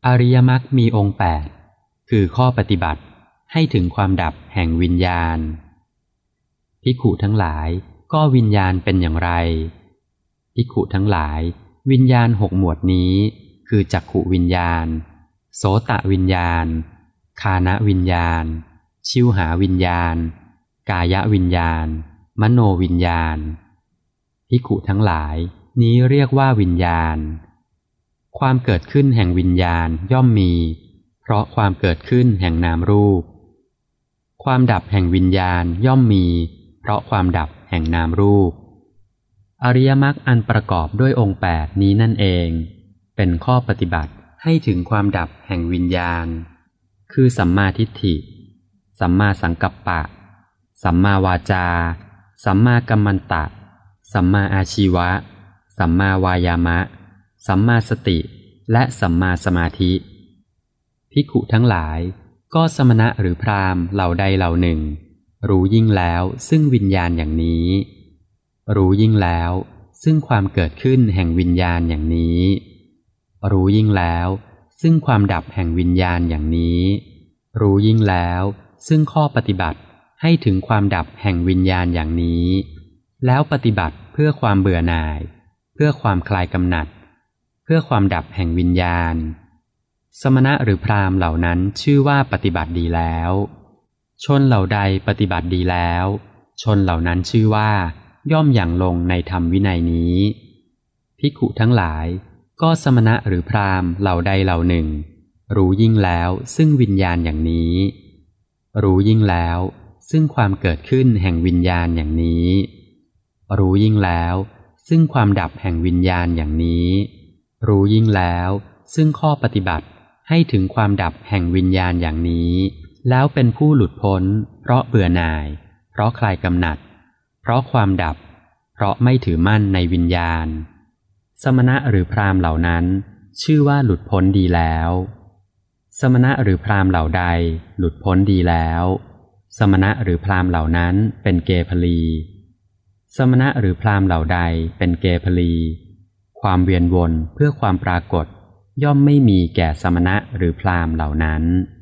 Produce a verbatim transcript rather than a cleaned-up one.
อริยมรรคมีองค์แปดคือข้อปฏิบัติให้ถึงความดับแห่งวิญญาณภิกขุทั้งหลายก็วิญญาณเป็นอย่างไรภิกขุทั้งหลายวิญญาณหกหมวดนี้คือจักขุวิญญาณโสตวิญญาณฆานวิญญาณชิวหาวิญญาณกายวิญญาณมโนวิญญาณภิกขุทั้งหลายนี้เรียกว่าวิญญาณความเกิดขึ้นแห่งวิญญาณย่อมมีเพราะความเกิดขึ้นแห่งนามรูปความดับแห่งวิญญาณย่อมมีเพราะความดับแห่งนามรูปอริยมรรคอันประกอบด้วยองค์แปดนี้นั่นเองเป็นข้อปฏิบัติให้ถึงความดับแห่งวิญญาณคือสัมมาทิฏฐิสัมมาสังกัปปะสัมมาวาจาสัมมากัมมันตะสัมมาอาชีวะสัมมาวายามะสัมมาสติและสัมมาสมาธิภิกขุทั้งหลายก็สมณะหรือพราหมณ์เหล่าใดเหล่าหนึ่งรู้ยิ่งแล้วซึ่งวิญญาณอย่างนี้รู้ยิ่งแล้วซึ่งความเกิดขึ้นแห่งวิญญาณอย่างนี้รู้ยิ่งแล้วซึ่งความดับแห่งวิญญาณอย่างนี้รู้ยิ่งแล้วซึ่งข้อปฏิบัติให้ถึงความดับแห่งวิญญาณอย่างนี้แล้วปฏิบัติเพื่อความเบื่อหน่ายเพื่อความคลายกำหนัดเพื่อความดับแห่งวิญญาณสมณะหรือพราหมณ์เหล่านั้นชื่อว่าปฏิบัติดีแล้วชนเหล่าใดปฏิบัติดีแล้วชนเหล่านั้นชื่อว่าย่อมอย่างลงในธรรมวินัยนี้ภิกขุทั้งหลายก็สมณะหรือพราหมณ์เหล่าใดเหล่าหนึ่งรู้ยิ่งแล้วซึ่งวิญญาณอย่างนี้รู้ยิ่งแล้วซึ่งความเกิดขึ้นแห่งวิญญาณอย่างนี้รู้ยิ่งแล้วซึ่งความดับแห่งวิญญาณอย่างนี้รู้ยิ่งแล้วซึ่งข้อปฏิบัติให้ถึงความดับแห่งวิญญาณอย่างนี้แล้วเป็นผู้หลุดพ้นเพราะเบื่อหน่ายเพราะคลายกำหนัดเพราะความดับเพราะไม่ถือมั่นในวิญญาณสมณะหรือพราหมณ์เหล่านั้นชื่อว่าหลุดพ้นดีแล้วสมณะหรือพราหมณ์เหล่าใดหลุดพ้นดีแล้วสมณะหรือพราหมณ์เหล่านั้นเป็นเกพลีสมณะหรือพราหมณ์เหล่าใดเป็นเกพลีความเวียนวนเพื่อความปรากฏย่อมไม่มีแก่สมณะหรือพราหมณ์เหล่านั้น